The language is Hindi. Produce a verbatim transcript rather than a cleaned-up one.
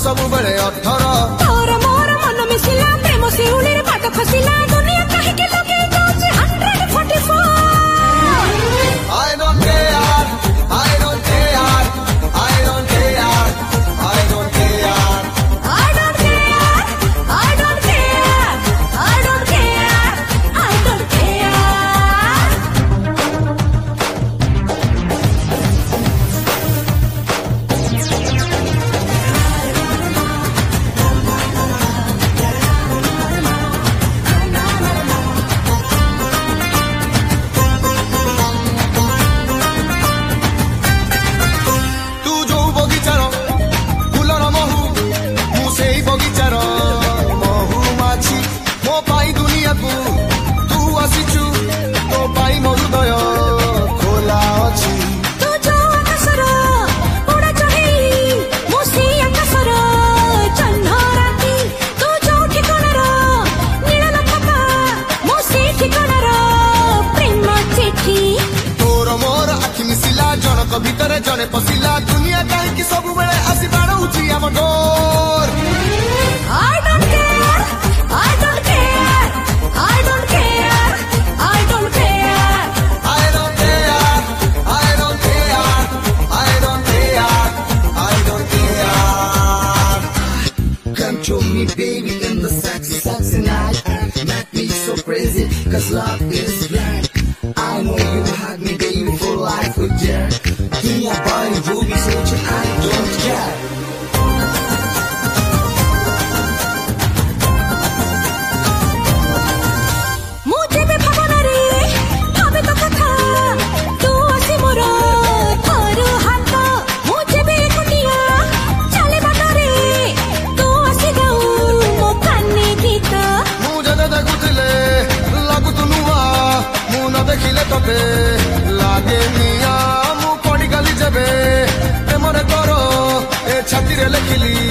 सब बड़े अठर तोर मोर मन मिसिला प्रेम सिउली रे पाट खसिला दुनिया काहे के लगे जाउची one forty-four I don't care I don't care I don't care I don't care I don't care I don't care I don't care I don't care तू जो बगीचार फूलर महू मु से बगीचार महू माछी मो पाई दुनिया को तू आसीचु तो पाई मो हृदय खोला अछि तू जो आकाशर उड़ा चढ़ी मुसी आकाशर चन्ना राती तू जो ठिकानार नील नपका मुसी ठिकानार प्रेम चिठी तोर मोर आखि मिसिला जनक भितर जने पसिला दुनिया काहे कि सब बेले आसी बाड़ौची हम डोर I don't care I don't care I don't care I don't care I don't care I don't care I don't care I don't care Come to me, baby, in the sexy, sexy night. Make me so crazy, cause love is blind. I know you hug me, baby, for life with dear. Give me a body, ruby, so I don't care. मुझे भी भावना रे भावे तो कथा तू आसी मोर थोर हाथ मुझे भी एकुटिया चले बाटा रे तू आसी गाऊ मो काने गीत ମୁଁ ଯେତେ ଦେଖୁଥିଲେ ଲାଗୁତୁ ନୂଆ ମୁଁ ନ ଦେଖିଲେ ତତେ ଲାଗେ ନିଆଁ ମୁଁ ପଡ଼ିଗଲି ଯେବେ ପ୍ରେମରେ ତୋର ଏ ଛାତିରେ ଲେଖିଲି